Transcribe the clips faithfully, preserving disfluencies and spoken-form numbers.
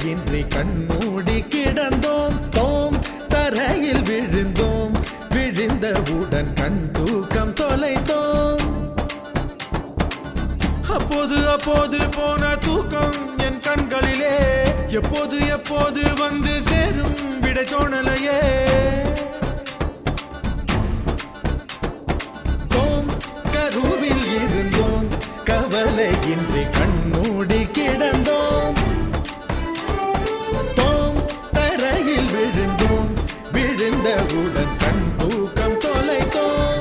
இன்றி கண்மூடி கிடந்தோம். தோம் தரையில் விழுந்தோம். விழுந்தவுடன் கண் தூக்கம் தொலைத்தோம். அப்போது அப்போது போன தூக்கம் என் கண்களிலே எப்போது எப்போது வந்து சேரும் விடை தோணலையே. தோம் கருவில் இருந்தோம். கவலை இன்றி கண்மூடி கிடந்தோம். தோம் தரையில் விழுந்தோம். விழுந்தவுடன் கண் தூக்கம் தொலைத்தோம்.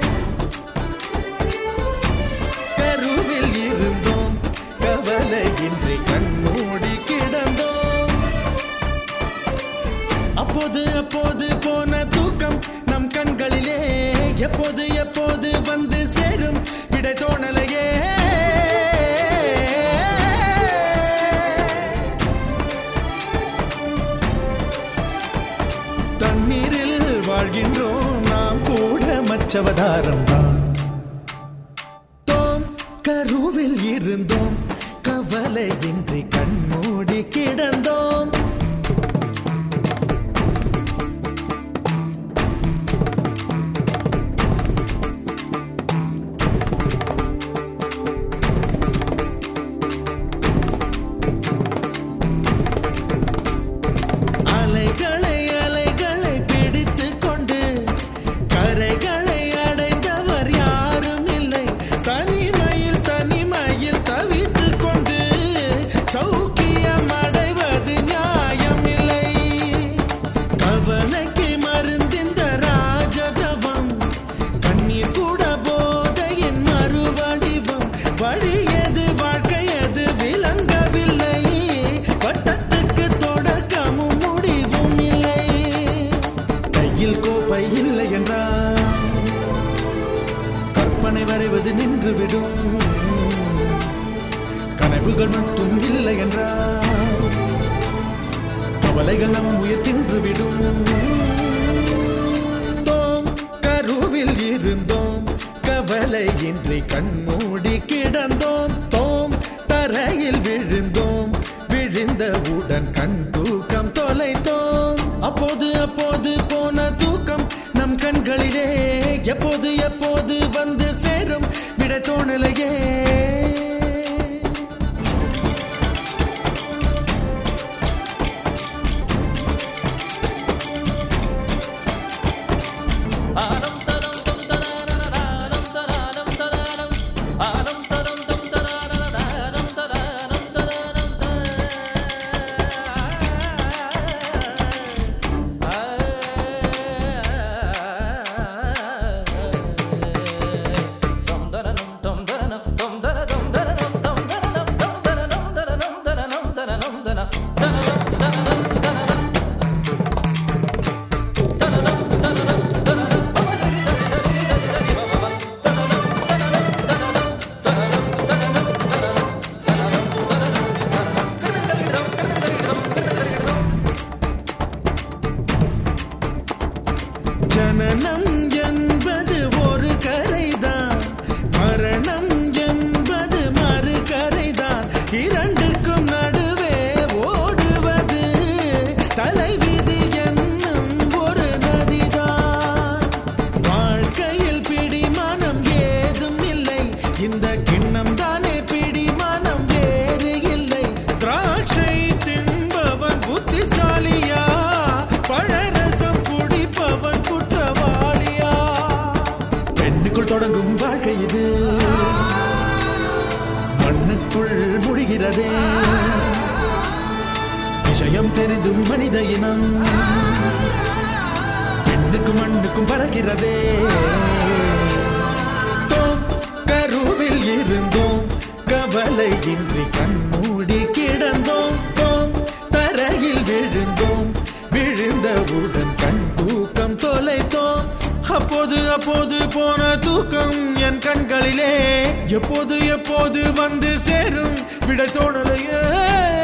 கருவில் இருந்தோம். கவலை இன்றி கண்மூடி கிடந்தோம். அப்போது அப்போது போன தூக்கம் நம் கண்களிலே எப்போது எப்போது வந்து சேரும் விடை தோணலையே. தண்ணீரில் வாழ்கின்றோம் நாம் கூட மச்சவதாரம் தான். தோம் கருவில் இருந்தோம். கவலை இன்றி கண்மூடி கிடந்தோம். அலைகளை அலைகளை பிடித்துக் கொண்டு கரைகளை அடைந்தவர் யாரும் இல்லை. தனிமையில் தனிமையில் தவித்துக் கொண்டு சௌக்கியம் அடைவது நியாயம் இல்லை. கவலைக்கு மருந்திந்த ராஜதவம் கண்ணீர் கூட போதையின் மறுவடிவம். வழியது வாழ்க்கையது விளங்கவில்லை. வட்டத்துக்கு தொடக்கமும் முடிவும் இல்லை. கையில் கோப்பை இல்லை என்றால் கற்பனை வரைவது நின்றுவிடும். கனவுகள் மட்டும் இல்லை என்றால் கவலைகள் நம் உயிர் தின்றுவிடும். தோம் கருவில் இருந்தோம். கவலை இன்றி கண்மூடி கிடந்தோம். தோம் தரையில் விழுந்தோம். விழுந்தவுடன் கண் தூக்கம் தொலைத்தோம். அப்போது அப்போது போன தூக்கம் நம் கண்களிலே எப்போது எப்போது வந்து சேரும் விடை தோணலையே. ஜனனம் என்பது ஒரு கரைதான். மரணம் என்பது மறு கரைதான். இரண்டுக்கும் நடுவே ஓடுவது தலைவிதி என்னும் ஒரு நதிதான். வாழ்க்கையில் பிடிமானம் ஏதும் இல்லை. இந்த கிண்ணம் தானே பிடிமானம் வேறு இல்லை. திராட்சை தின்பவன் புத்திசாலியா பழரசம் குடிப்பவன் குற்றவாளியா. பெண்ணுக்குள் தொடங்கும் வாழ்க்கை இது மண்ணுக்குள் முடிகிறதே. விஷயம் தெரிந்தும் மனித இனம் பெண்ணுக்கும் மண்ணுக்கும் பறக்கிறதே. தோம் கருவில் இருந்தோம். கவலை இன்றி கண்மூடி கிடந்தோம். தோம் தரையில் விழுந்தோம். விழுந்தவுடன் கண் தூக்கம் தொலைத்தோம். அப்போது அப்போது போன தூக்கம் என் கண்களிலே எப்போது எப்போது வந்து சேரும் விடை தோணலையே.